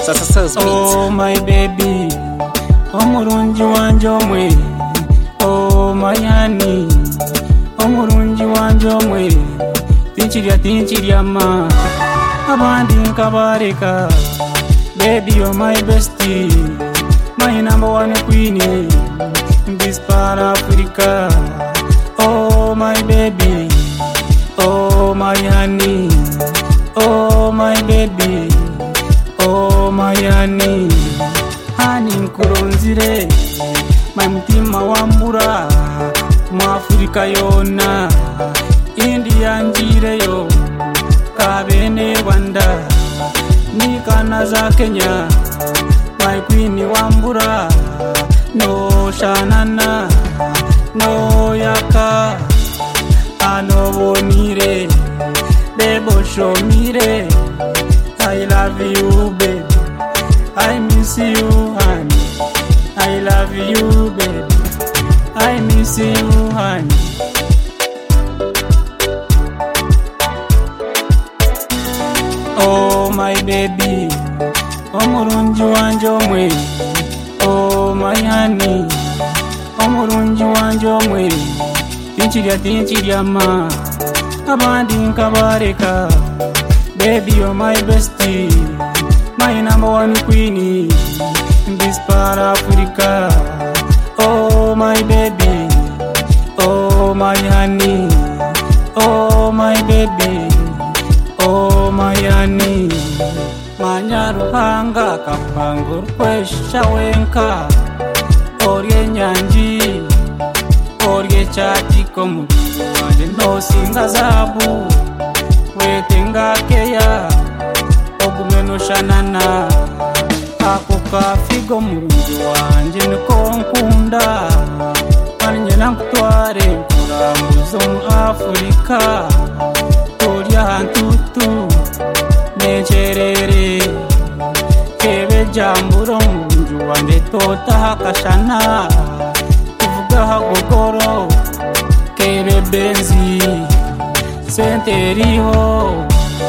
Oh my baby, omurungi wanje omwe. Oh my honey, omurungi wanje omwe. Tinchirya ma, abandi nkabareka. Baby, you're my bestie, my number one queen in this part of Africa. Oh my baby, oh my honey, oh my baby, oh my honey. Hani nkurunzire, my mutima wambura, mu Afrika yona, India njireyo, kabene Rwanda, nikana za Kenya, my queen wambura, no shanana, no yaka, ano bonire, bebo shomire. I love you, baby. I miss you, honey. I love you, baby. I miss you, honey. Oh my baby, omurungi wanje omwe. Oh my honey, omurungi wanje omwe. Tinchirya ma, abandi nkabareka. Baby, you're my bestie, my number one queen in this part of Africa. Oh my baby, oh my honey, oh my baby, oh my honey. Manyaruhanga kapangu kwesha wenka, orye nyanji, orye chatiko mu wanje no singa zabu. Wetenga keya, ogumeno shanana. Ako kafigo murungi wanje niko nkunda. Manye nankutware nkurambuzo mu Afrika. Turya hantutu, necherere. Kebe jamburo murungi wanje tota hakashana. Kuvuga hagogoro, kebe benzi. Senteriho,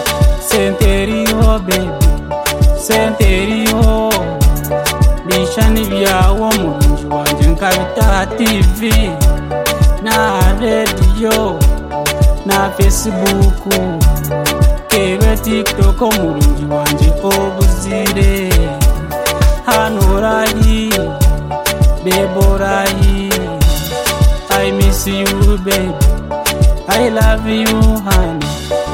baby, senteriho. Bishani byawo murungi wanje nkabita TV, na radio, na Facebook, kebe TikTok murungi wanje obuzire. Hanorahi, beborahi. I miss you, baby. I love you, honey.